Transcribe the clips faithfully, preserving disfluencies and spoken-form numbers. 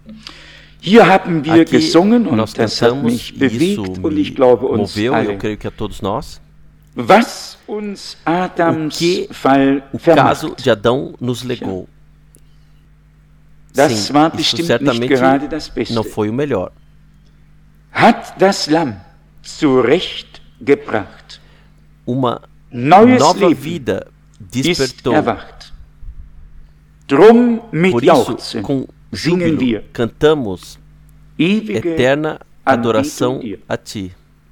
Hier haben wir Aqui gesungen nós und das hat cantamos mich e bewegt isso und ich me glaube uns moveu, e eu alle. creio que a todos nós. Was uns O Adams que Fall o caso vermacht, de Adão nos legou. das Sim, war isso bestimmt nicht certamente gerade das Beste. não foi o melhor. Hat das Lamm zurechtgebracht. Uma Neues nova Leben vida ist despertou. erwacht. Drum mit Por isso, Jauchzen com singen júbilo, wir cantamos ewige eterna adoração Anbetung dir. a Ti.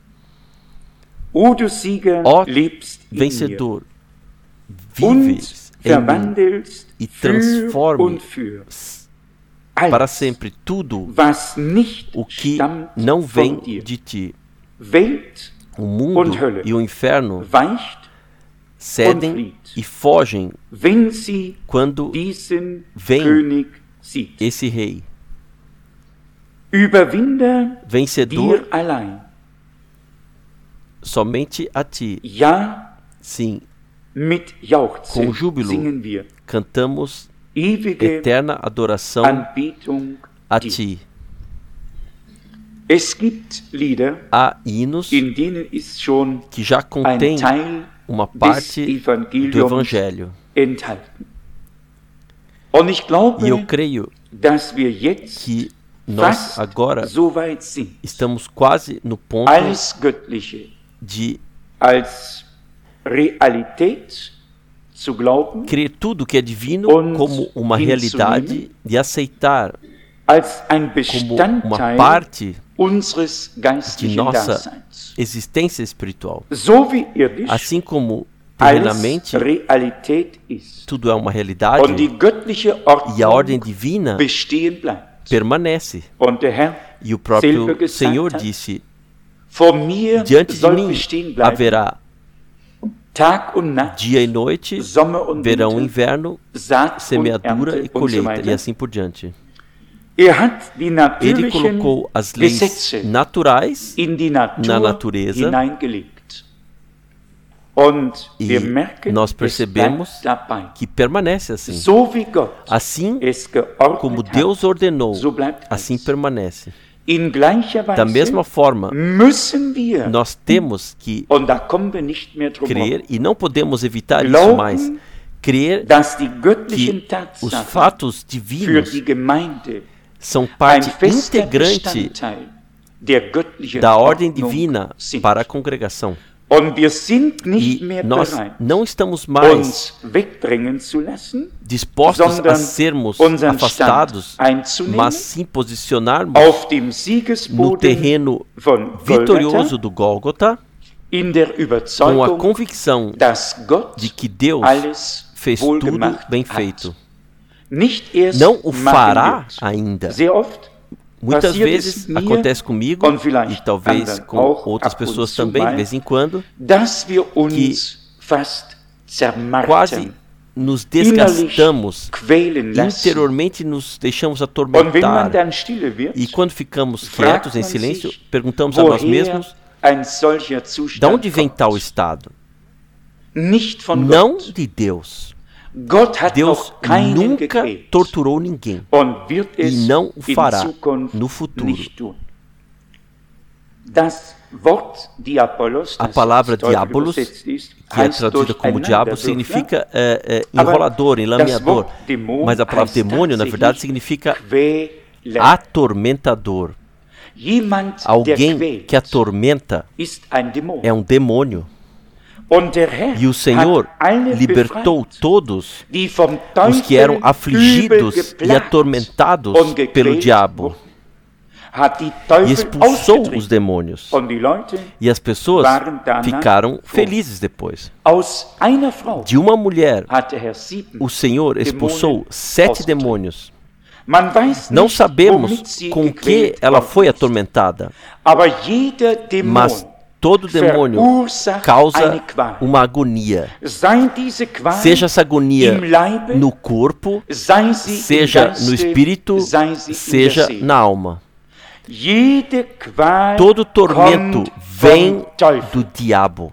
O du Sieger Ó lebst in mir vencedor, und vives em mim verwandelst e für transforme und für para alles, sempre tudo was nicht o que stammt não vem von dir. de Ti. Welt O mundo und Hölle e o inferno weicht, cedem flieht. e fogem wenn sie quando diesen vem König sieht. esse rei. Überwinder Vencedor dir allein. somente a Ti. Ja, Sim, mit Jauchzen Com júbilo. singen wir cantamos ewige eterna adoração Anbetung a dir. Ti. Es gibt Lieder, Há hinos in denen ist schon que já ein contêm Teil uma des parte do Evangeliums Evangelho. enthalten. Und ich glaube, E eu creio dass wir jetzt que nós fast agora so weit sind, estamos quase no ponto alles Göttliche de als Realität zu glauben, crer tudo que é divino Und como uma hinzunehmen. realidade e aceitar als ein como uma Bestandteil parte unseres de geistlichen nossa Daseins. existência espiritual. So wie irdisch Assim como alles terrenamente Realität ist tudo é uma und die realidade göttliche e a ordem Ordnung divina bestehen bleibt. permanece. Und der Herr E o próprio selber gesagt Senhor hat, disse: vor mir diante de soll mim bestehen bleiben haverá Tag und Nacht, dia e noite, Sommer und verão e Winter, inverno, Saat und semeadura Ernte e und so colheita, weiter. e assim por diante. Er hat die Ele natürlichen colocou as leis Gesetze naturais in die Natur na natureza. hineingelegt. Und E wir merken, nós es percebemos bleibt dabei. que permanece assim. So wie Gott Assim es geordnet como hat, Deus ordenou, so bleibt assim es. permanece. In gleicher Da mesma Weise forma, müssen wir, nós temos que und da kommen wir nicht mehr drum crer, herum, e não podemos evitar isso Glauben, mais, crer dass die göttlichen que os Tatsachen fatos für divinos die Gemeinde são ein parte fester integrante Bestandteil der göttlichen da ordem Ordnung divina sind. para a congregação. Und wir sind nicht E mehr nós bereit, não estamos mais uns wegdrängen zu lassen, dispostos a sondern sermos unseren afastados, Stand einzunehmen, mas sim posicionarmos auf dem no Siegesboden terreno von vitorioso Golgatha, do Gólgota, in der com a Überzeugung, convicção dass Gott de que Deus alles fez tudo wohlgemacht bem hat. feito. Nicht erst Não o machen fará wird. ainda. Sehr oft Muitas passiert vezes es mir acontece comigo, und vielleicht e talvez anderen com auch outras ab und pessoas zu também, mal, de vez em quando, dass wir uns fast zermartern, quase nos desgastamos, quälen lassen. interiormente nos deixamos Und wenn man atormentar. dann stille wird, E quando ficamos fragt quietos, em man silêncio, sich, perguntamos a nós woher mesmos, ein solcher de Zustand onde vem tal kommt. estado? Nicht von Não Gott. de Deus. Gott hat Deus noch keinen nunca gequält torturou ninguém und wird es e não o in fará Zukunft no futuro. nicht tun. Das Wort Diabolos, A das palavra ins Deutsche diabolos, übersetzt ist, que é heißt traduzida como durcheinander, diabo, Würfler. significa é, é, Aber enrolador, das enlameador. Wort Dämon Mas a palavra heißt demônio, na verdade, tatsächlich significa Quäler. atormentador. Jemand, der Alguém quält, que atormenta ist ein Dämon. é um demônio. Und der Herr E o Senhor hat alle libertou befreit, todos die vom os que eram Teufel afligidos übel e geplagt atormentados und gequält pelo diabo. wurden. Hat die E Teufel expulsou os ausgetrieben. demônios. Und die Leute E as pessoas waren danach ficaram froh. felizes depois. Aus einer Frau De uma mulher, hat der Herr sieben o Senhor expulsou Dämonen sete ausgetrieben. demônios. Man weiß Não nicht, sabemos womit sie com que gequält ela worden foi ist. atormentada, Aber jeder Dämon mas todo demônio verursacht causa eine Qual. uma agonia. Sei diese Qual Seja essa agonia im Leibe, no corpo, sei sie seja im Geiste, no espírito, sei sie in seja der Seele. na alma. Jede Qual Todo tormento kommt vem vom Teufel. do diabo.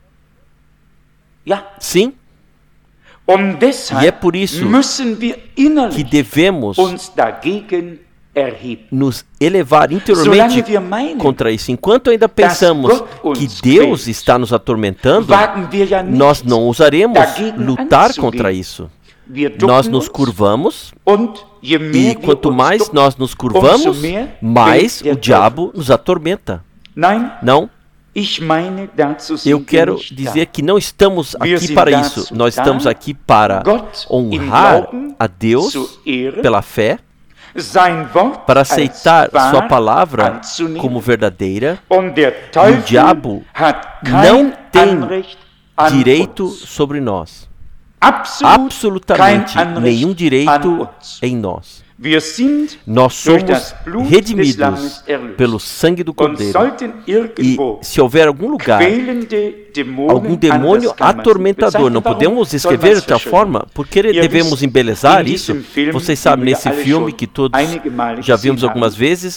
Ja. Sim, Und deshalb E é por isso müssen wir que innerlich devemos uns dagegen erhebt. nos elevar Solange interiormente wir meinen, contra isso. Enquanto ainda pensamos Gott uns que Deus quält, está nos atormentando, wagen wir ja nicht, nós não ousaremos dagegen lutar anzugehen. contra isso. Wir ducken Nós nos uns, curvamos, und je mehr e wir quanto uns mais ducken, nós nos umso curvamos, mehr mais quält der o diabo nos atormenta. Nein, Não, ich meine, dazu sind eu wir quero nicht dizer da. que não estamos Wir aqui sind para dazu isso. Nós da, estamos aqui para Gott im honrar Glauben a Deus zu ehren, pela fé, sein Wort para als aceitar wahr sua palavra anzunehmen. como verdadeira. Und der E o Teufel diabo hat não kein tem Anrecht an direito uns. sobre nós. Absolut Absolutamente kein Anrecht nenhum an direito uns. em nós. Wir sind Nós durch somos das Blut des redimidos Lammes erlöst. pelo sangue do Und Cordeiro. sollten E irgendwo se houver algum lugar, quälende Dämonen, algum demônio anders kann man sie atormentador, não bezeichnen, warum podemos soll escrever man de outra es forma, porque Ihr devemos wisst, embelezar in isso. diesem Film, Vocês sabem, den wir nesse alle filme schon que todos einige Male já gesehen vimos algumas haben. vezes,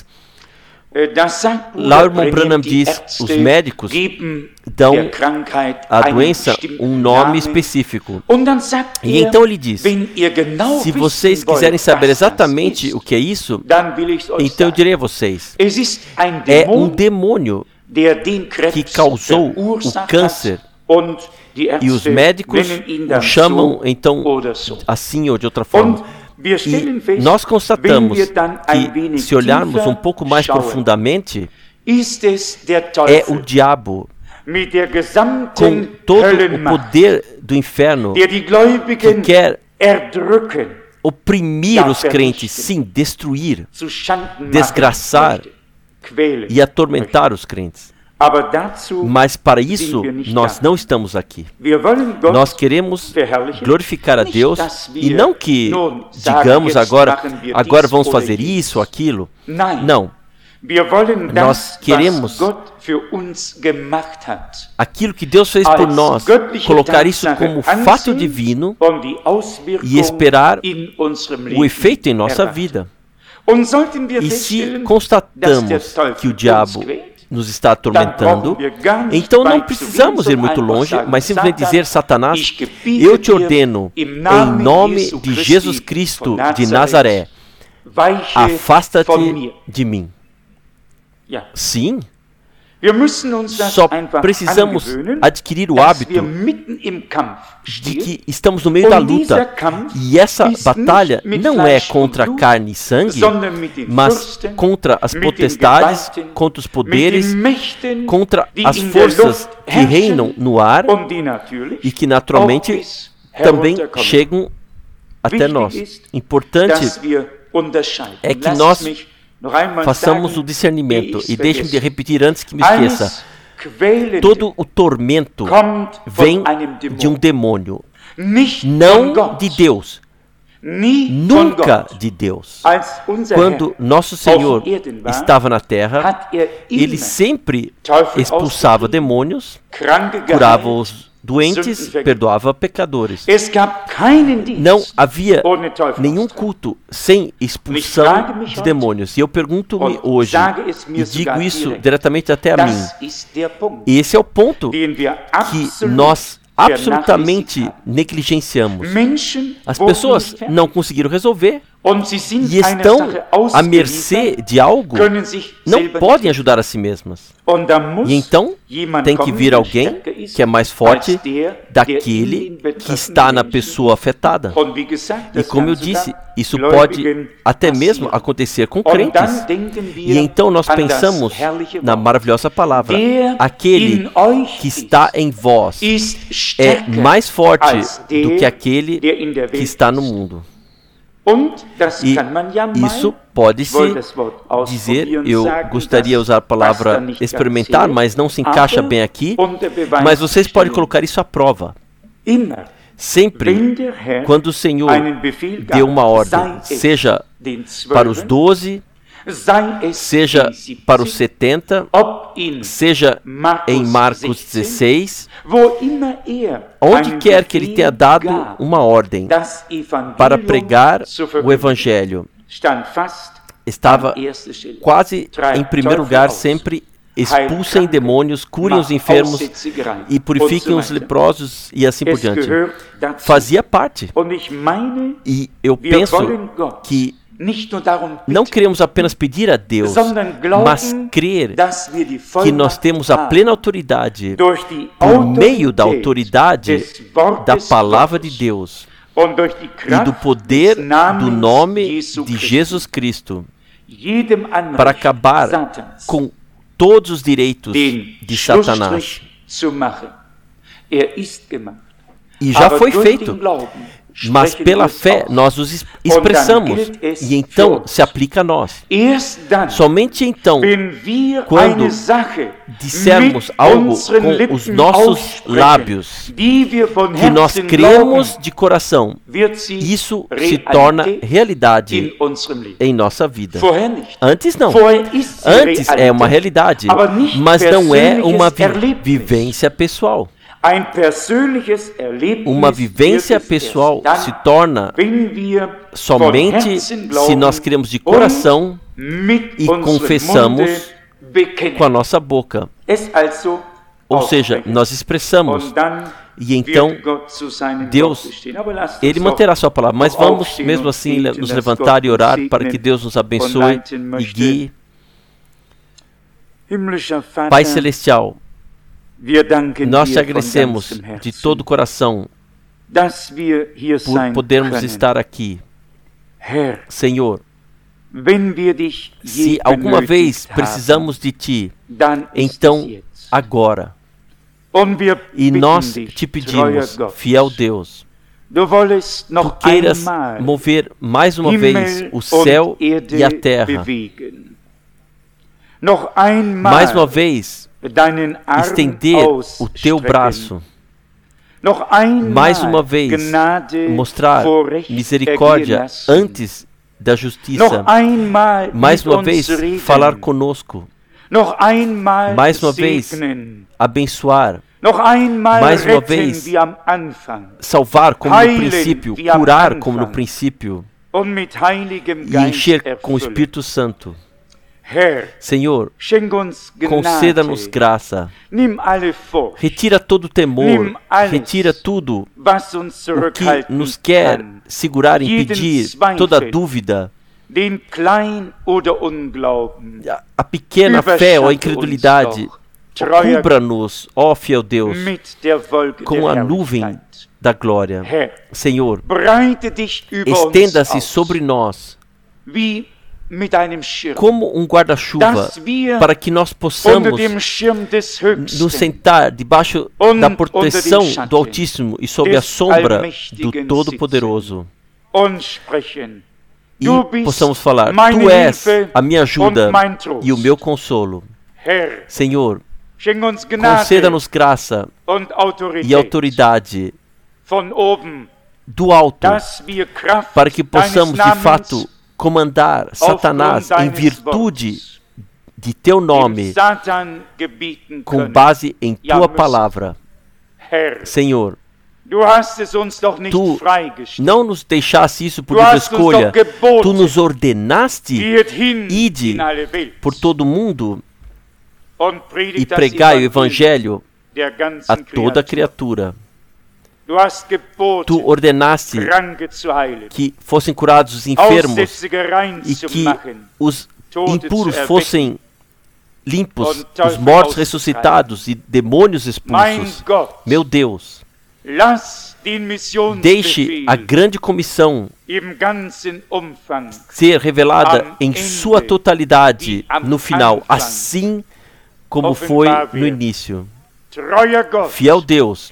Äh, da sagt Bruder lá o irmão Branham, Branham die diz, Ärzte os médicos geben dão der Krankheit a einen doença bestimmten um nome Namen. específico. Und dann sagt E er, então ele diz, wenn ihr genau se wissen vocês wollt, quiserem saber was das exatamente ist, o que é isso, dann will ich's euch então eu sagen. direi a vocês, Es ist ein é um Dämon, demônio der den Krebs que causou o verursacht câncer. hat, und die E os Ärzte médicos nennen ihn o dann chamam so então oder so. assim ou de outra forma. Und wir stellen E fest, nós wenn constatamos wir dann ein que wenig se olharmos tiefer um pouco mais schauen, profundamente, ist es der é Teufel o diabo mit der com gesamten todo o Höllenmacht, poder do inferno der die Gläubigen que quer erdrücken, oprimir Ja, os crentes, vernichten. sim, destruir zu Schanden machen Desgraçar möchte, quälen e atormentar os crentes. möchte. Aber dazu Mas para isso, sind wir nicht nós da. não estamos aqui. Wir wollen Gott Nós queremos verherrlichen, glorificar a nicht, Deus dass wir e não que nun sagen, digamos jetzt agora, machen wir agora dies vamos oder fazer jenes. isso, aquilo. Nein, Não. wir wollen Nós das, queremos was Gott für uns gemacht hat, Aquilo que Deus fez por als nós, göttliche colocar isso Tatsache como fato ansehen divino und die Auswirkung e esperar in unserem o Leben efeito em nossa erwarten. vida. Und sollten wir E se feststellen, dass der constatamos Teufel que o diabo uns quält, nos está atormentando, dann brauchen wir gar nicht então não weit zu precisamos gehen, ir muito sondern longe, einfach mas sagen, simplesmente dizer, Satanás, ich gebiete eu te dir ordeno, im em Namen nome Jesu de Christi Jesus Cristo von de Nazaré, weiche von afasta-te mir. de mim. Ja. Sim, Wir müssen uns das só einfach precisamos angewöhnen, adquirir o dass wir hábito mitten im Kampf de stehen. que estamos no meio da Und dieser luta. Kampf E essa ist batalha nicht mit não é Fleisch contra und Blut, carne e sangue, sondern mit den mas Fürsten, contra as mit den potestades, Gewalten, contra os mit poderes, den Mächten, contra die as in der forças Luft que herrschen reinam no ar und die natürlich e que naturalmente auch bis também herunterkommen. chegam até Wichtig nós. ist, Importante dass wir unterscheiden. é que Lasst nós mich noch einmal façamos sagen, o discernimento. ehe ich's E deixe-me de vergesse. repetir antes que me esqueça. Alles Quälende Todo o tormento kommt vem von einem de um Dämon. demônio, Nicht von não Gott. de Deus, Nie von nunca Gott. de Deus. Als unser Quando Herr nosso Senhor auf Erden war, estava na terra, hat er ele immer sempre Teufel expulsava ausgetrieben, demônios, Kranke curava geheilt. os doentes, Sündenvergebung. perdoava pecadores. Es gab keinen Dienst Não havia ohne Teufel. nenhum culto sem expulsão de demônios. E eu pergunto-me Und hoje, sage es mir e digo sogar isso direkt. diretamente até a mim, Das ist der Punkt, e esse é o ponto den wir que absolut nós vernachlässigt absolutamente haben. negligenciamos. Menschen As wurden pessoas nicht fertig. não conseguiram resolver Und sie sind e einer estão Sache à mercê ausgeliefert, de algo, können sich não selber podem nicht ajudar a si mesmas. Und da muss E então jemand tem que kommen, vir der alguém stärker ist que é mais forte als der, der in daquele den que betreffenden está na Menschen pessoa afetada. ist. Und wie gesagt, E das como eu kann disse, sogar isso Gläubigen pode até mesmo passieren. acontecer com Und crentes. dann denken wir E então nós an das pensamos herrliche na Wort. maravilhosa palavra: Der aquele in euch que está em vós ist é stärker mais forte als der, do que aquele der in der que Welt está no ist. mundo. Und das E kann man ja mal, isso pode-se wollte das Wort dizer, ausprobieren, eu sagen, gostaria de das usar a palavra passt da nicht experimentar, ganz mas não se her, encaixa aber bem aqui. unter Beweis Mas vocês podem stellen. colocar isso à prova. Immer, Sempre, wenn der Herr quando o Senhor einen Befehl gab, deu uma ordem, sei es seja den para os Zwölfen, doze, sei es seja den siebzig, para os setenta, ob in seja Markus em Marcos sechzehn, dezesseis, wo immer er onde einen quer que ele Befehl tenha dado gab, uma ordem das Evangelium para pregar zu o verkündigen, Evangelho, stand fast estava an erster Stelle. quase Treibt em primeiro Teufel lugar aus, sempre: heilt expulsem Kranke, demônios, curem os macht enfermos Aussätzige rein e purifiquem und os so weiter. leprosos e assim por Es diante. gehört dazu. Fazia parte. Und ich meine, E eu wir penso wollen Gott que não queremos apenas pedir a Deus, mas crer que nós temos a plena autoridade por meio da autoridade da palavra de Deus e do poder do nome de Jesus Cristo para acabar com todos os direitos de Satanás. E já foi feito, mas pela fé nós os expressamos e então se aplica a nós. Somente então, quando dissermos algo com os nossos lábios que nós cremos de coração, isso se torna realidade em nossa vida. Antes não. Antes é uma realidade, mas não é uma vi- vivência pessoal. Uma vivência pessoal se torna somente se nós cremos de coração e confessamos com a nossa boca. Ou seja, nós expressamos e então Deus, Ele manterá sua palavra. Mas vamos mesmo assim nos levantar e orar para que Deus nos abençoe e guie. Pai Celestial, nós te agradecemos de todo o coração por podermos estar aqui. Senhor, se alguma vez precisamos de Ti, então agora. E nós te pedimos, fiel Deus, Tu queiras mover mais uma vez o céu e a terra. Mais uma vez, estender o Teu braço. Mais uma vez, mostrar misericórdia antes da justiça. Mais uma vez, falar conosco. Mais uma vez, abençoar. Mais uma vez, salvar como no princípio, curar como no princípio e encher com o Espírito Santo. Senhor, conceda-nos graça. Retira todo o temor, retira tudo o que nos quer segurar e impedir, toda dúvida, a pequena fé ou a incredulidade. Cubra-nos, ó fiel Deus, com a nuvem da glória. Senhor, estenda-se sobre nós como um guarda-chuva, para que nós possamos nos sentar debaixo da proteção do Altíssimo e sob a sombra do Todo-Poderoso. E possamos falar, Tu és a minha ajuda e o meu consolo. Senhor, conceda-nos graça e autoridade do alto, para que possamos de fato comandar Satanás em virtude de Teu nome, com base em Tua palavra. Senhor, Tu não nos deixaste isso por livre escolha, Tu nos ordenaste, ide por todo o mundo e pregai o Evangelho a toda criatura. Tu ordenaste que fossem curados os enfermos e que os impuros fossem limpos, os mortos ressuscitados e demônios expulsos. Meu Deus, deixe a grande comissão ser revelada em sua totalidade no final, assim como foi no início. Fiel Deus,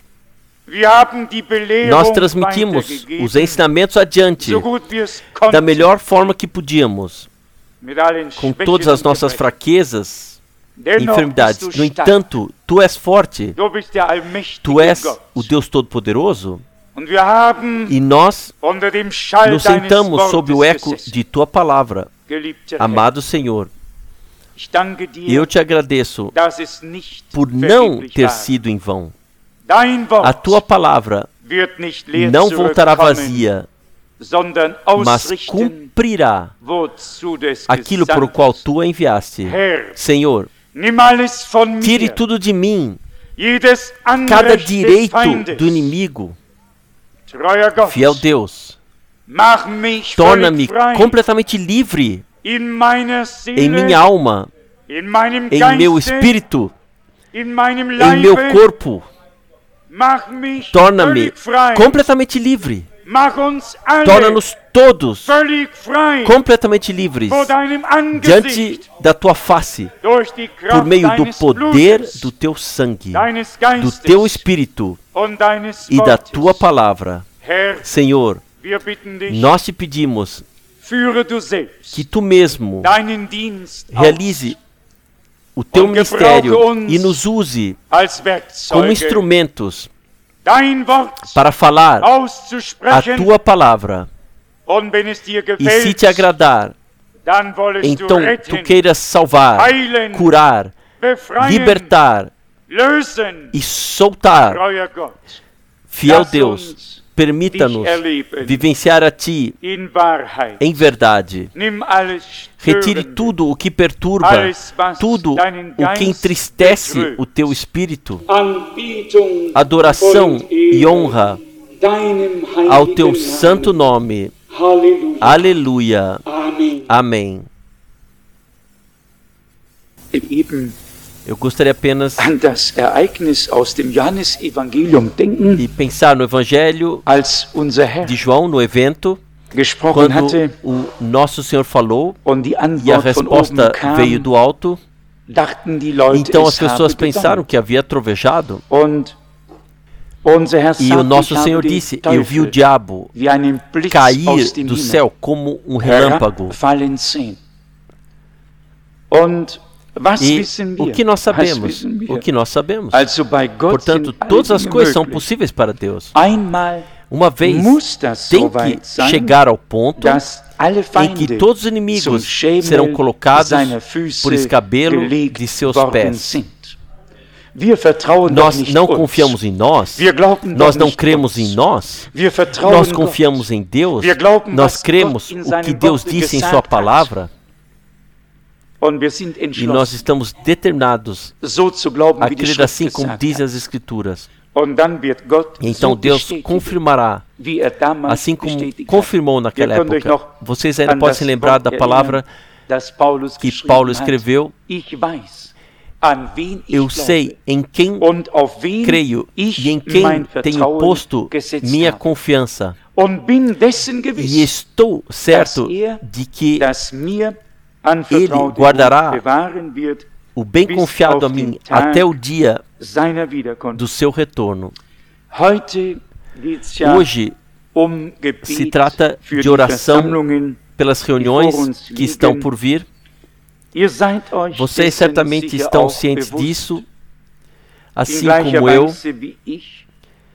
nós transmitimos os ensinamentos adiante da melhor forma que podíamos, com todas as nossas fraquezas e enfermidades. No entanto, Tu és forte, Tu és o Deus Todo-Poderoso, e nós nos sentamos sob o eco de Tua palavra. Amado Senhor, eu Te agradeço por não ter sido em vão. A Tua palavra não voltará vazia, mas cumprirá aquilo por o qual Tu a enviaste. Senhor, tire tudo de mim, cada direito do inimigo. Fiel Deus, Torna-me completamente livre em minha alma, em meu espírito, em meu corpo. Torna-me completamente livre. Torna-nos todos completamente livres diante da tua face, por meio do poder do teu sangue, do teu espírito e da tua palavra. Senhor, nós te pedimos que tu mesmo realize o teu ministério e nos use como instrumentos para falar a tua palavra. E se te agradar, então tu queiras salvar, curar, libertar e soltar. Fiel Deus, permita-nos vivenciar a Ti em verdade. Retire tudo o que perturba, tudo o que entristece o Teu Espírito. Adoração e honra ao Teu santo nome. Aleluia. Amém. Eu gostaria apenas an das Ereignis aus dem Johannesevangelium denken, de pensar no Evangelho als unser Herr de João, no evento, gesprochen quando hatte o nosso Senhor falou und die e a Antwort von oben resposta veio kam, do alto. dachten die Leute, Então as es habe pessoas pensaram gedonnert. que havia trovejado. Und unser Herr E sagt, o nosso ich habe Senhor den disse: Eu vi o Teufel diabo wie einen Blitz cair aus dem do Himmel céu como um relâmpago. herabfallen sehen. Und was E wissen wir? o que nós Was sabemos? wissen wir? O que nós sabemos? Also bei Gott Portanto, sind alle todas as Dinge coisas são möglich. possíveis para Deus. Einmal Uma vez muss das tem so que weit sein, chegar ao ponto dass alle em Feinde que todos os zum inimigos Schemel serão colocados seiner Füße por escabelo gelegt de seus worden pés. sind. Wir vertrauen doch Nós nicht não uns. confiamos em nós, Wir glauben nós doch não nicht cremos uns. em nós, Wir vertrauen nós Gott. confiamos em Deus, Wir glauben, nós was cremos Gott in o seinem que Deus Worte disse em gesagt sua hat. palavra Und wir sind e nós entschlossen, estamos determinados so zu glauben, a wie die crer Schrift assim como gesagt diz hat. as Escrituras. Und dann wird Gott E então so Deus bestätigen, confirmará, wie er damals assim como bestätigt confirmou hat. naquela Ihr könnt euch época. noch Vocês ainda an podem das se lembrar Wort da palavra erinnern, das Paulus que geschrieben Paulo hat. escreveu: Ich weiß, an wen ich Eu glaube, sei em quem und auf wen creio ich e em quem mein tenho Vertrauen posto gesetzt minha habe. confiança. Und bin dessen gewiss, E estou certo dass er de que das mir anvertraute guardará Gut bewahren wird o bem bis confiado a auf mim den Tag até o dia seiner Wiederkunft. do seu retorno. Heute geht's ja Hoje um Gebet se trata für de die oração Versammlungen. pelas reuniões que estão por vir. Ihr seid euch Vocês dessen certamente sicher estão auch cientes bewusst, disso, in assim gleicher como eu, Weise wie ich,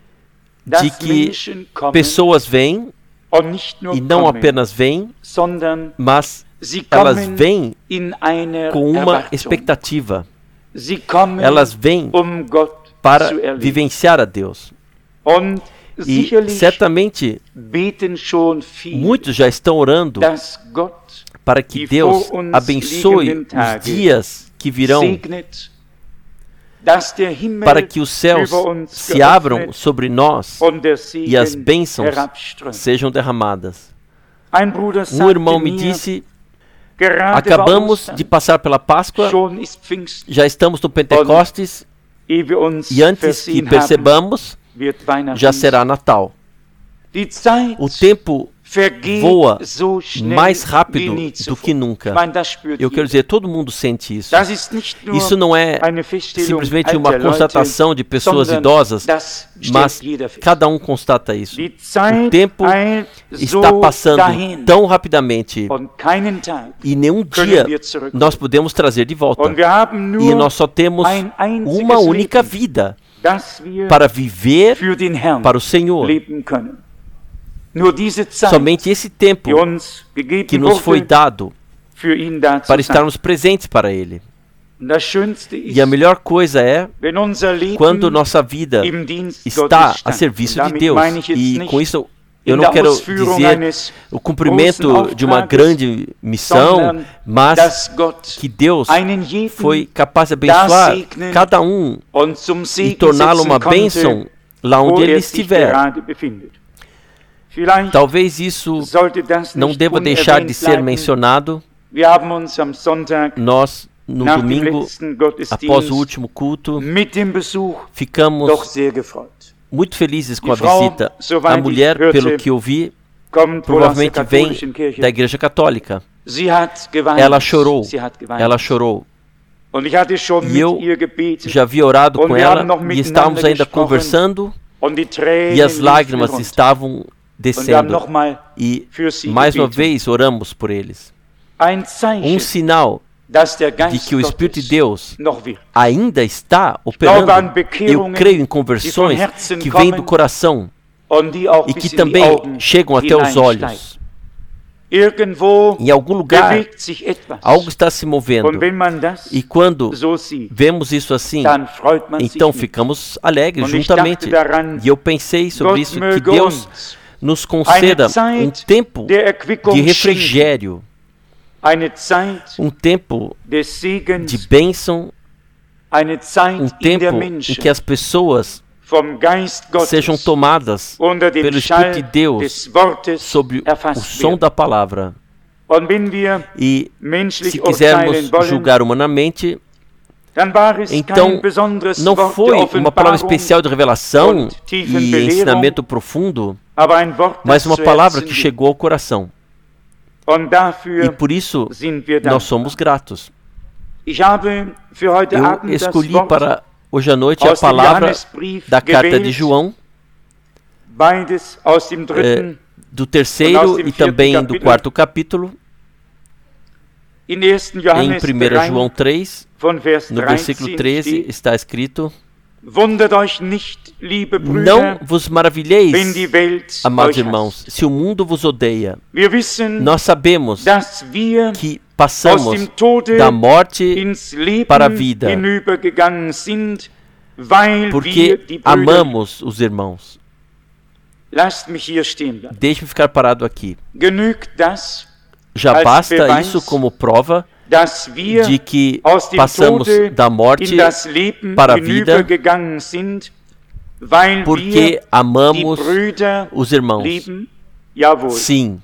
de dass que Menschen kommen pessoas vêm und nicht nur e não kommen, apenas vêm, sondern mas sie elas kommen vêm in einer com uma Erwartung. expectativa. Sie kommen, Elas vêm um Gott para zu erleben. vivenciar a Deus. Und E sicherlich certamente beten schon viele, muitos já estão orando dass Gott para que die Deus vor uns abençoe liegenden os Tage dias que virão, segnet, dass der Himmel para que os céus über uns se abram geöffnet sobre nós und der e as Segen bênçãos herabströmt. sejam derramadas. Ein Bruder Um irmão sagte me mir, disse: gerade acabamos war de Ostern, passar pela Páscoa, schon ist Pfingsten, já estamos no Pentecostes ehe wir uns e antes que versehen haben, percebamos, wird Weihnachten já será Natal. Die Zeit O tempo vergeht voa so schnell mais wie rápido nie do zuvor. que nunca. Ich meine, das spürt Eu quero jeder. dizer, todo mundo sente isso. Das ist nicht nur Isso não é eine Feststellung simplesmente uma alter Leute, constatação de pessoas sondern idosas, das stellt mas jeder fest. cada um constata isso. Die Zeit O tempo eilt está so passando dahin tão rapidamente und keinen Tag e nenhum können dia wir zurück. nós podemos trazer de volta. Und wir haben E nur nós só temos ein einziges uma única Leben, vida dass wir para viver für den Herrn para o Senhor. leben können. Nur diese Zeit, Somente esse tempo die uns gegeben que nos foi wurde, dado für ihn da zu para sein. estarmos presentes para Ele. Und das Schönste ist, E a melhor coisa é wenn unser Leben quando nossa vida im Dienst está Gottes a stand. serviço Und de damit Deus. meine ich jetzt E nicht com isso eu in não der quero Ausführung dizer eines o cumprimento großen de uma Auftrages, grande missão, sondern mas dass Gott que Deus einen jeden foi capaz de abençoar segnen cada um und zum e Segen torná-lo setzen uma konnte, bênção lá wo onde ele er sich estiver. gerade befindet. Talvez isso não deva deixar de ser mencionado. Nós, no domingo, após o último culto, ficamos muito felizes com a visita. A mulher, pelo que eu vi, provavelmente vem da Igreja Católica. Ela chorou, ela chorou. E eu já havia orado com ela e estávamos ainda conversando e as lágrimas estavam descendo. E mais uma vez oramos por eles. Um sinal de que o Espírito de Deus ainda está operando. Eu creio em conversões que vêm do coração e que também chegam até os olhos. Em algum lugar, algo está se movendo. E quando vemos isso assim, então ficamos alegres juntamente. E eu pensei sobre isso, que Deus nos conceda um tempo de refrigério, um tempo de bênção, um tempo em que as pessoas sejam tomadas pelo Espírito de Deus sob o som da palavra. E se quisermos julgar humanamente, então não foi uma palavra especial de revelação e ensinamento profundo, mas uma palavra que chegou ao coração. E por isso nós somos gratos. Eu escolhi para hoje à noite a palavra da carta de João, é, do terceiro e também do quarto capítulo. Em primeiro João três, no versículo treze, está escrito: não vos maravilheis, amados irmãos, se o mundo vos odeia. Nós sabemos que passamos da morte para a vida, porque amamos os irmãos. Deixe-me ficar parado aqui. Já basta isso como prova de que passamos da morte para a vida, porque amamos os irmãos. Sim.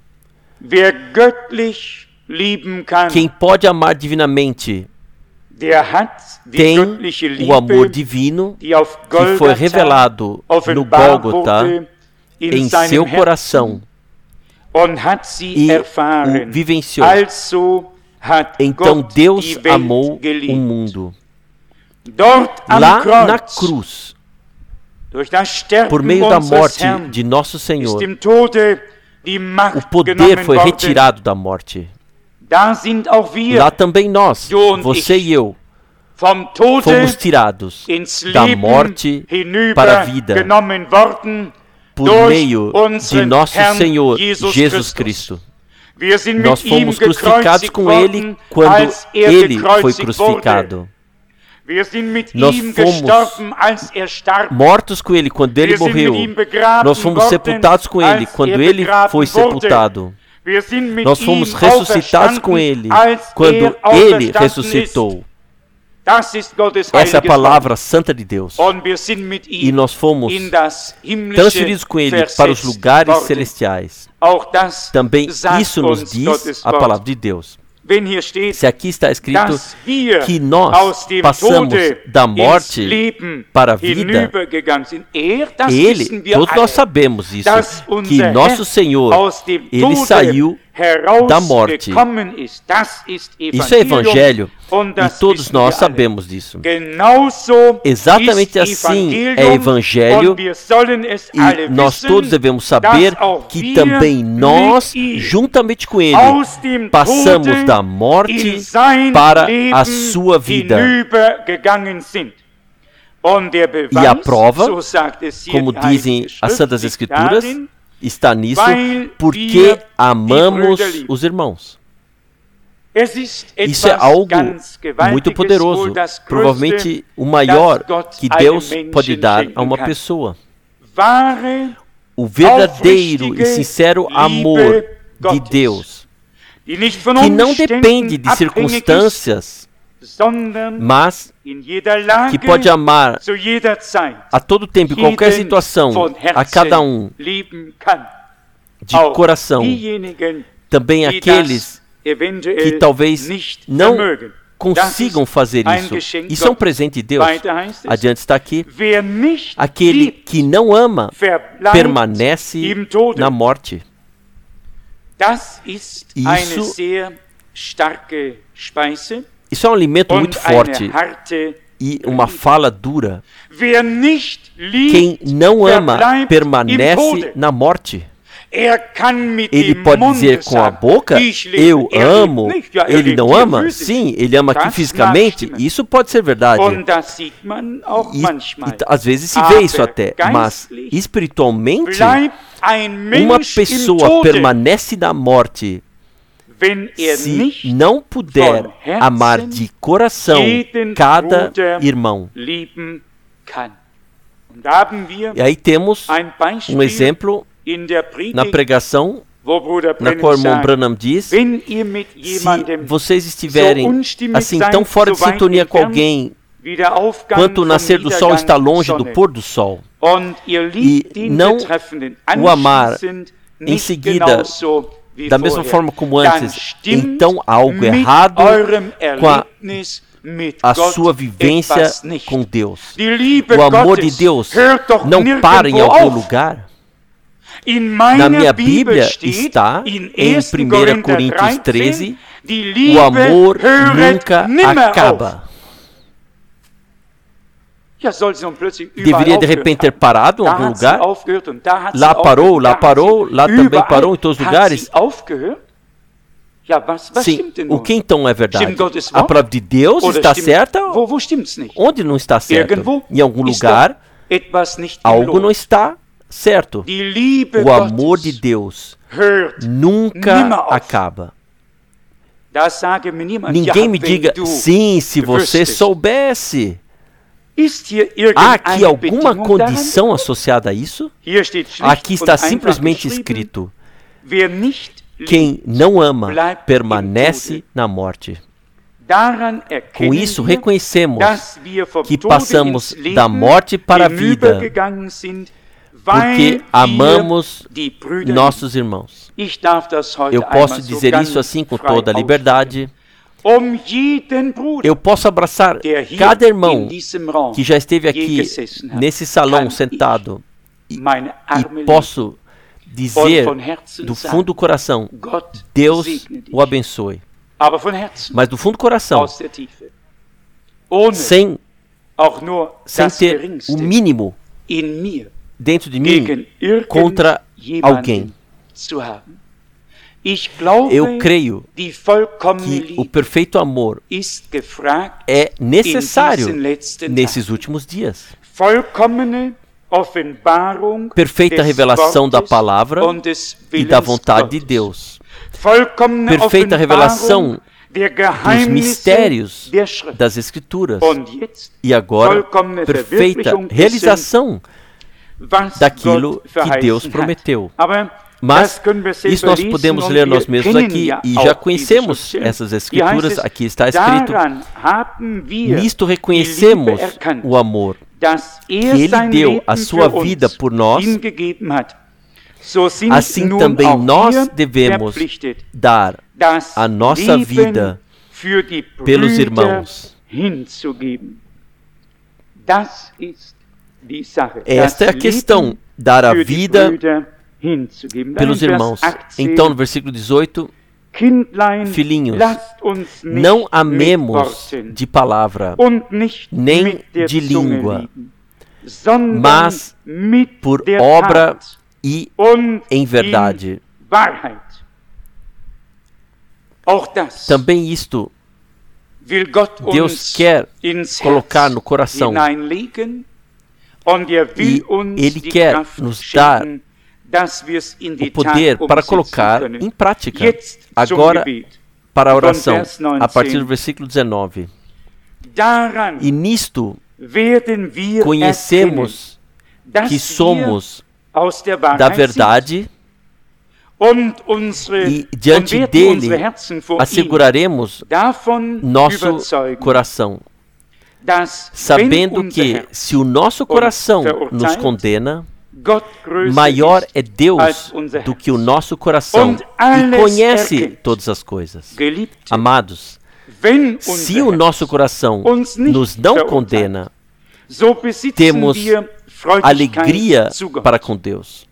Quem pode amar divinamente tem o amor divino que foi revelado no Gólgota em seu coração e o vivenciou. Então Deus amou o mundo. Lá na cruz, por meio da morte de nosso Senhor, o poder foi retirado da morte. Lá também nós, você e eu, fomos tirados da morte para a vida por meio de nosso Senhor Jesus Cristo. Nós fomos crucificados com Ele quando Ele foi crucificado. Nós fomos mortos com Ele quando Ele morreu. Nós fomos sepultados com Ele quando Ele foi sepultado. Nós fomos ressuscitados com Ele quando Ele ressuscitou. Essa é a palavra santa de Deus. E nós fomos transferidos com Ele para os lugares celestiais. Também isso nos diz a palavra de Deus. Se aqui está escrito que nós passamos da morte para a vida, Ele, todos nós sabemos isso, que nosso Senhor, Ele saiu da morte. Isso é Evangelho, e todos nós sabemos disso. Exatamente assim é Evangelho, e nós todos devemos saber que também nós, juntamente com Ele, passamos da morte para a sua vida. E a prova, como dizem as Santas Escrituras, está nisso, porque amamos os irmãos. Isso é algo muito poderoso, provavelmente o maior que Deus pode dar a uma pessoa. O verdadeiro e sincero amor de Deus, que não depende de circunstâncias, mas que pode amar a todo tempo, em qualquer situação, a cada um. de coração, também aqueles que talvez não consigam fazer isso. Isso é um presente de Deus. Adiante está aqui. Aquele que não ama permanece na morte. Isso, isso é um alimento muito forte e uma fala dura. Quem não ama permanece na morte. Ele pode dizer com a boca, eu amo, ele não ama? Sim, ele ama aqui fisicamente, isso pode ser verdade. E, e às vezes se vê isso até, mas espiritualmente, uma pessoa permanece na morte se não puder amar de coração cada irmão. E aí temos um exemplo na pregação, na qual o irmão Branham diz, se vocês estiverem assim tão fora de sintonia com alguém, quanto o nascer do sol está longe do pôr do sol, e não o amar em seguida da mesma forma como antes, então há algo errado com a, a sua vivência com Deus. O amor de Deus não para em algum lugar. Na minha Bíblia está, em primeira Coríntios treze, o amor nunca acaba. Deveria de repente ter parado em algum lugar? Lá parou, lá parou, lá também parou em todos os lugares? Sim, o que então é verdade? A palavra de Deus está certa? Onde não está certo? Em algum lugar, algo não está certo. O amor de Deus nunca acaba. Ninguém me diga, sim, se você soubesse. Há aqui alguma condição associada a isso? Aqui está simplesmente escrito: quem não ama permanece na morte. Com isso, reconhecemos que passamos da morte para a vida, porque amamos nossos irmãos. Eu posso dizer isso assim com toda a liberdade. Eu posso abraçar cada irmão que já esteve aqui nesse salão sentado e, e posso dizer do fundo do coração, Deus o abençoe. Mas do fundo do coração, sem, sem ter o mínimo dentro de mim contra alguém. Eu creio que o perfeito amor é necessário nesses últimos dias. Perfeita revelação da palavra e da vontade de Deus. Perfeita revelação dos mistérios das Escrituras. E agora, perfeita realização daquilo que Deus prometeu. Mas isso nós podemos ler nós mesmos aqui e já conhecemos essas escrituras, aqui está escrito. Nisto reconhecemos o amor que Ele deu a sua vida por nós, assim também nós devemos dar a nossa vida pelos irmãos. Esta é a questão, dar a vida pelos irmãos. Então, no versículo dezoito, filhinhos, não amemos de palavra, nem de língua, mas por obra e em verdade. Também isto Deus quer colocar no coração, e Ele quer nos dar o poder para colocar em prática. Agora, para a oração, a partir do versículo dezenove. E nisto conhecemos que somos da verdade e diante dele asseguraremos nosso coração, sabendo que se o nosso coração nos condena, Maior é Deus do que o nosso coração e conhece todas as coisas. Amados, se o nosso coração nos não condena, temos alegria para com Deus.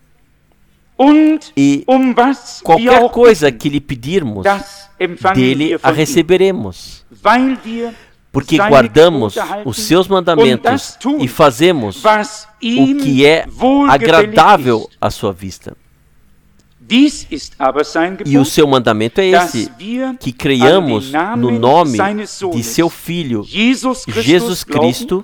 E qualquer coisa que lhe pedirmos, dele a receberemos. Porque guardamos os seus mandamentos e fazemos o que é agradável à sua vista. E o seu mandamento é esse, que creiamos no nome de seu Filho, Jesus Cristo,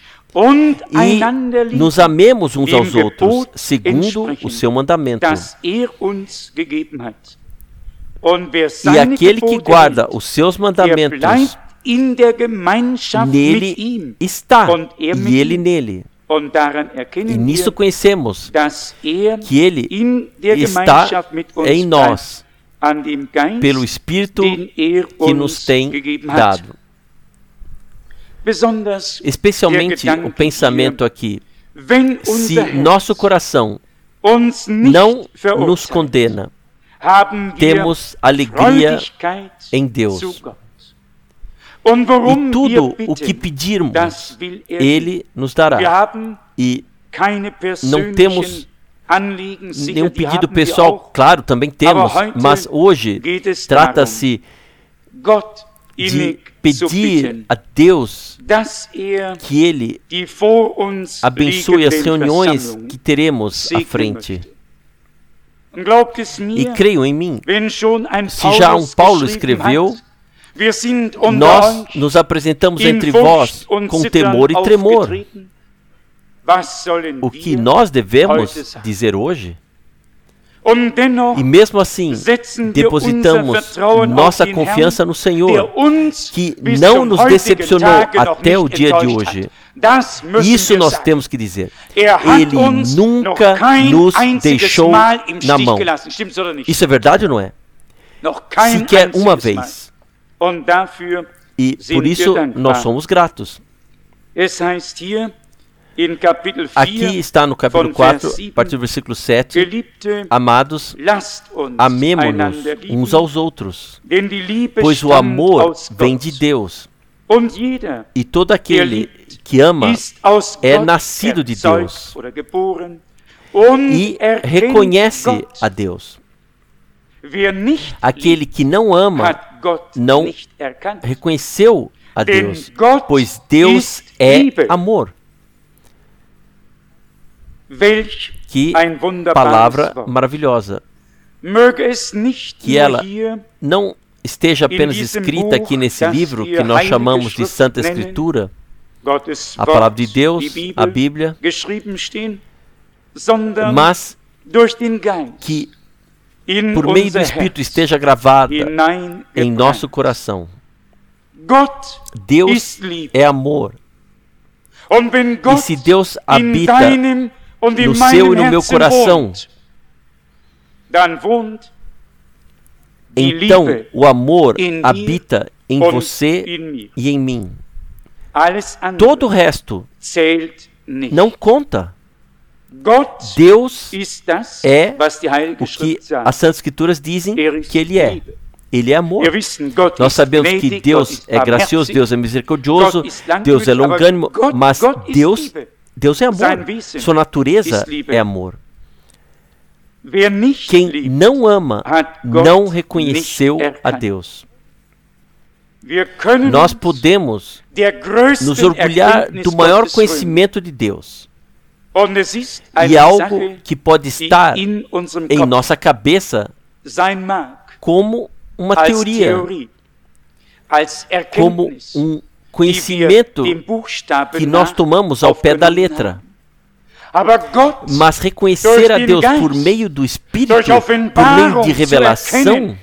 e nos amemos uns aos outros, segundo o seu mandamento. E aquele que guarda os seus mandamentos, nele está, e ele nele. E nisso conhecemos que ele está em nós, pelo Espírito que nos tem dado. Especialmente o pensamento aqui, se nosso coração não nos condena, temos alegria em Deus. E tudo o que pedirmos, Ele nos dará. E não temos nenhum pedido pessoal, claro, também temos, mas hoje trata-se de pedir a Deus que Ele abençoe as reuniões que teremos à frente. E creio em mim, se já um Paulo escreveu, nós nos apresentamos entre vós com temor e tremor. O que nós devemos dizer hoje? E mesmo assim, depositamos nossa confiança no Senhor, que não nos decepcionou até o dia de hoje. Isso nós temos que dizer. Ele nunca nos deixou na mão. Isso é verdade ou não é? Sequer uma vez. E por isso nós somos gratos. Aqui está no capítulo quatro, a partir do versículo sete, amados, amemo-nos uns aos outros, pois o amor vem de Deus, e todo aquele que ama é nascido de Deus e reconhece a Deus. Aquele que não ama não reconheceu a Deus, pois Deus é amor. Que palavra maravilhosa. Que ela não esteja apenas escrita aqui nesse livro que nós chamamos de Santa Escritura, a palavra de Deus, a Bíblia, mas que por meio do Espírito esteja gravada em nosso coração. Deus é amor. E se Deus habita no seu e no meu coração, então o amor habita em você e em mim. Todo o resto não conta. Deus é o que as Santas Escrituras dizem que Ele é. Ele é amor. Nós sabemos que Deus é gracioso, Deus é misericordioso, Deus é longânimo, mas Deus, Deus é amor. Sua natureza é amor. Quem não ama, não reconheceu a Deus. Nós podemos nos orgulhar do maior conhecimento de Deus. E algo que pode estar em nossa cabeça como uma teoria, como um conhecimento que nós tomamos ao pé da letra. Mas reconhecer a Deus por meio do Espírito, por meio de revelação,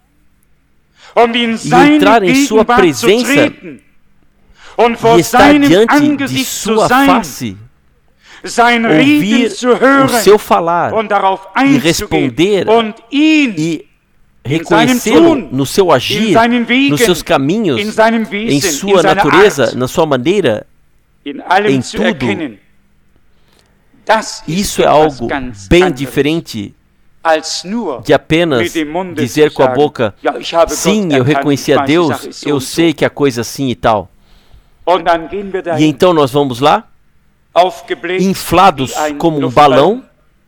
e entrar em sua presença e estar diante de sua face, ouvir o seu falar e responder e reconhecê-lo no seu agir, nos seus caminhos, em sua natureza, na sua maneira, em tudo. Isso é algo bem diferente de apenas dizer com a boca, sim, eu reconheci a Deus, eu sei que a coisa assim e tal. E então nós vamos lá, inflados como um balão,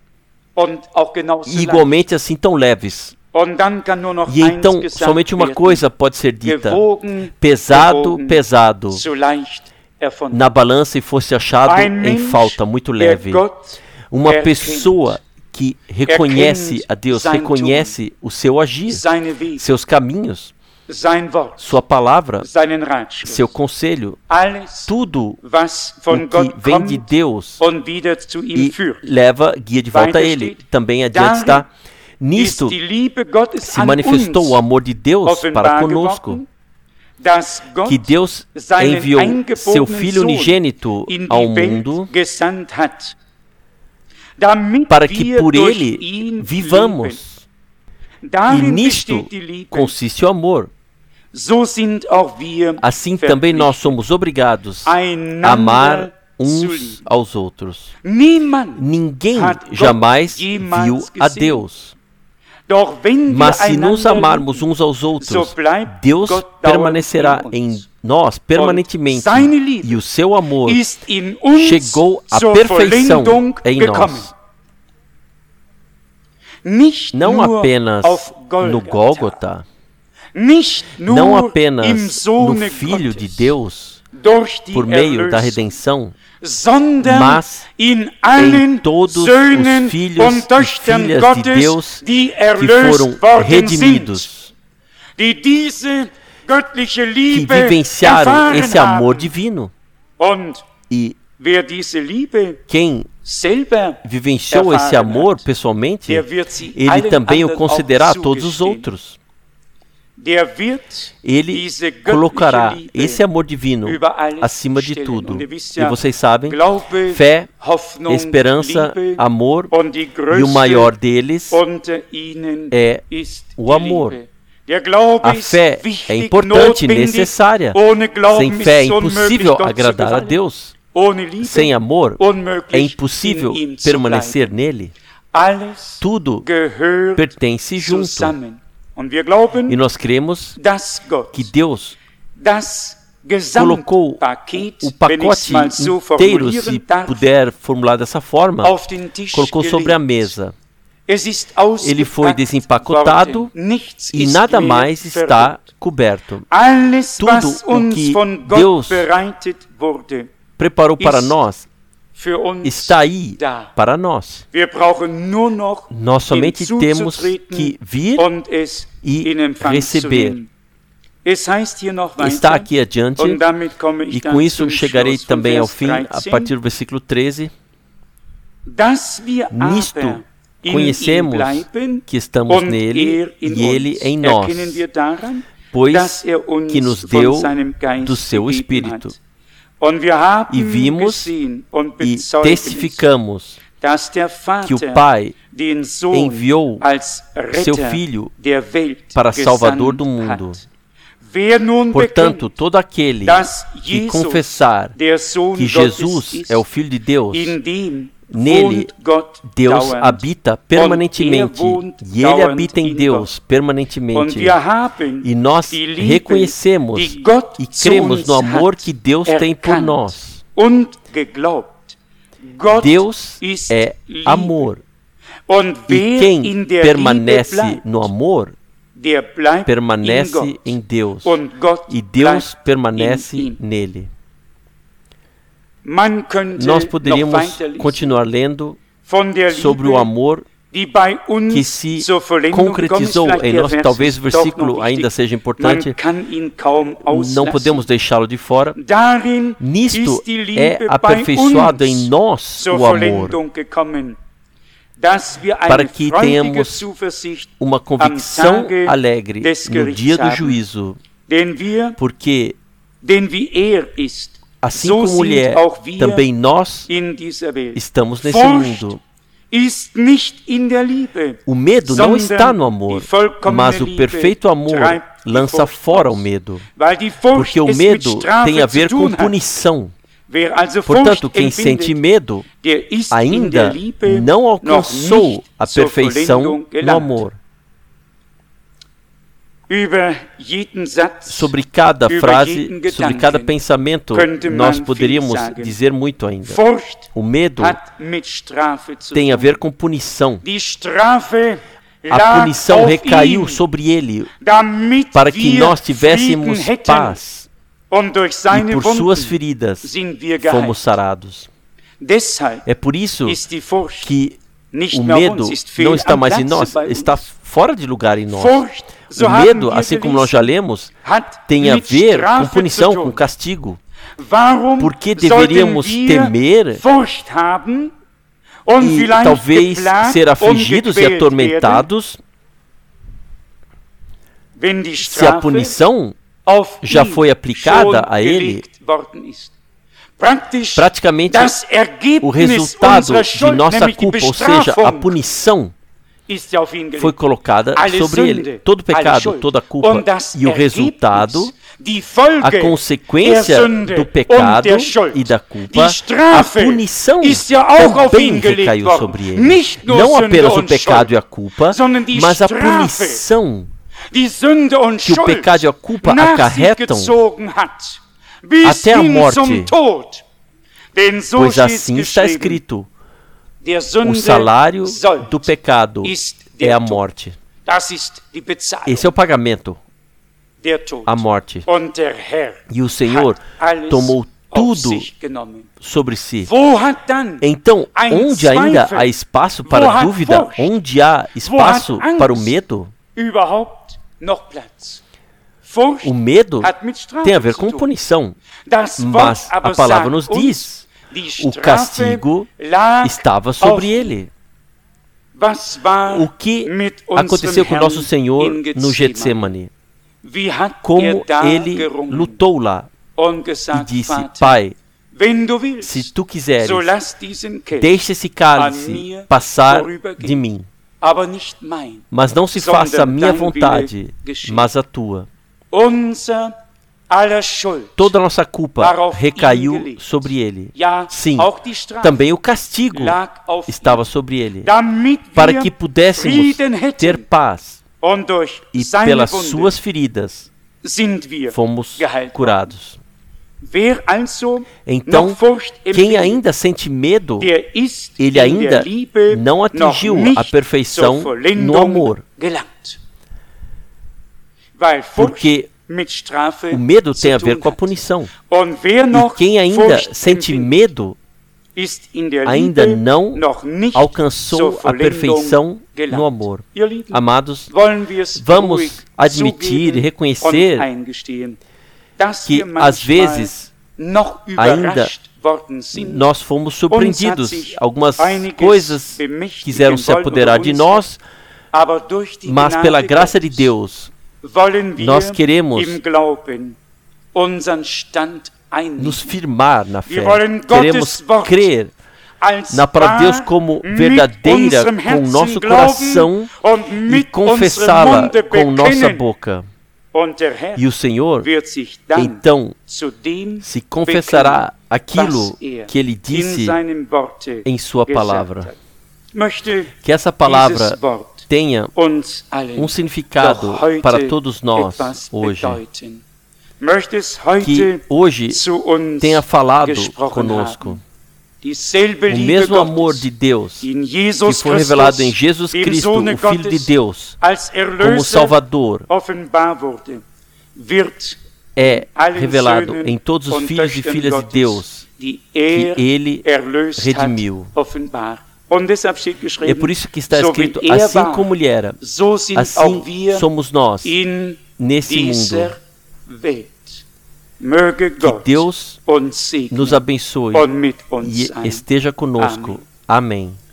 e igualmente assim tão leves. E então somente uma coisa pode ser dita, pesado, pesado, na balança e fosse achado em falta, muito leve. Uma pessoa que reconhece a Deus, reconhece o seu agir, seus caminhos, sua palavra, seu conselho, tudo o que vem de Deus e leva, guia de volta a Ele. Também adiante está, nisto se manifestou o amor de Deus para conosco, que Deus enviou seu Filho unigênito ao mundo para que por Ele vivamos. E nisto consiste o amor. Assim também nós somos obrigados a amar uns aos outros. Ninguém jamais viu a Deus. Mas se nos amarmos uns aos outros, Deus permanecerá em nós permanentemente, e o seu amor chegou à perfeição em nós. Não apenas no Gólgota, não apenas no Filho de Deus, por meio da redenção, mas em todos os filhos e filhas de Deus que foram redimidos, que vivenciaram esse amor divino. E quem vivenciou esse amor pessoalmente, ele também o concederá a todos os outros. Ele colocará esse amor divino acima de tudo. E vocês sabem, fé, esperança, amor, e o maior deles é o amor. A fé é importante e necessária. Sem fé é impossível agradar a Deus. Sem amor é impossível permanecer nele. Tudo pertence junto. E nós cremos que Deus colocou o pacote inteiro, se puder formular dessa forma, colocou sobre a mesa. Ele foi desempacotado e nada mais está coberto. Tudo o que Deus preparou para nós está aí para nós. Nós somente temos que vir e receber. Está aqui adiante, e com isso chegarei também ao fim, a partir do versículo treze. Nisto conhecemos que estamos nele e ele em nós, pois que nos deu do seu Espírito. E vimos e testificamos que o Pai enviou seu Filho para Salvador do mundo. Portanto, todo aquele que confessar que Jesus é o Filho de Deus, nele Deus habita permanentemente, e ele habita em Deus permanentemente. E nós reconhecemos e cremos no amor que Deus tem por nós. Deus é amor. E quem permanece no amor, permanece em Deus. E Deus permanece nele. Nós poderíamos continuar lendo sobre o amor que se concretizou em nós. Talvez o versículo ainda seja importante, não podemos deixá-lo de fora. Nisto é aperfeiçoado em nós o amor, para que tenhamos uma convicção alegre no dia do juízo, porque assim como Ele é, também nós estamos nesse mundo. O medo não está no amor, mas o perfeito amor lança fora o medo, porque o medo tem a ver com punição. Portanto, quem sente medo ainda não alcançou a perfeição no amor. Sobre cada frase, sobre cada pensamento, nós poderíamos dizer muito ainda. O medo tem a ver com punição. A punição recaiu sobre ele para que nós tivéssemos paz. E por suas feridas fomos sarados. É por isso que o medo não está mais em nós, está fora de lugar em nós. O medo, assim como nós já lemos, tem a ver com punição, com castigo. Por que deveríamos temer e talvez ser afligidos e atormentados se a punição já foi aplicada a ele? Praticamente, o resultado de nossa culpa, ou seja, a punição, foi colocada sobre ele. Todo pecado, toda culpa. E o resultado, a consequência do pecado e da culpa, a punição também recaiu sobre ele. Não apenas o pecado e a culpa, mas a punição que o pecado e a culpa acarretam até a morte. Pois assim está escrito: o salário do pecado é a morte. Esse é o pagamento, a morte. E o Senhor tomou tudo sobre si. Então, onde ainda há espaço para a dúvida, onde há espaço para o medo, o medo tem a ver com punição. Mas a palavra nos diz: o castigo estava sobre ele. O que aconteceu com o nosso Senhor no Getsemane? Como ele lutou lá e disse: Pai, se tu quiseres, deixe esse cálice passar de mim, mas não se faça a minha vontade, mas a tua. Toda a nossa culpa recaiu sobre ele. Sim, também o castigo estava sobre ele, para que pudéssemos ter paz. E pelas suas feridas fomos curados. Então, quem ainda sente medo, ele ainda não atingiu a perfeição no amor. Porque o medo tem a ver com a punição. E quem ainda sente medo, ainda não alcançou a perfeição no amor. Amados, vamos admitir e reconhecer que, às vezes, ainda nós fomos surpreendidos. Algumas coisas quiseram se apoderar de nós, mas pela graça de Deus, nós queremos nos firmar na fé. Queremos crer na palavra de Deus como verdadeira com o nosso coração e confessá-la com nossa boca. E o Senhor, então, se confessará aquilo que Ele disse em Sua palavra. Que essa palavra tenha um significado para todos nós hoje. Que hoje tenha falado conosco. O mesmo amor de Deus que foi revelado em Jesus Cristo, o Filho de Deus, como Salvador, é revelado em todos os filhos e filhas de Deus que Ele redimiu. É por isso que está escrito: assim como Ele era, assim somos nós nesse mundo. Que Deus nos abençoe e esteja conosco. Amém.